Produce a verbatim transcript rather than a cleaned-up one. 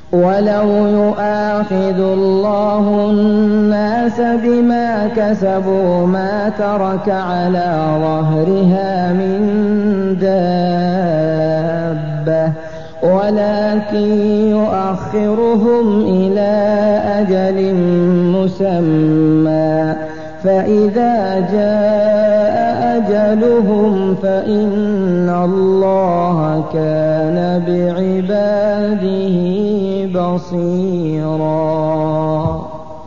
ولو يؤاخذ الله الناس بما كسبوا ما ترك على ظهرها من دابة ولكن يؤخرهم إلى أجل مسمى فإذا جاء أجلهم فإن الله كان بعباده بصيرا.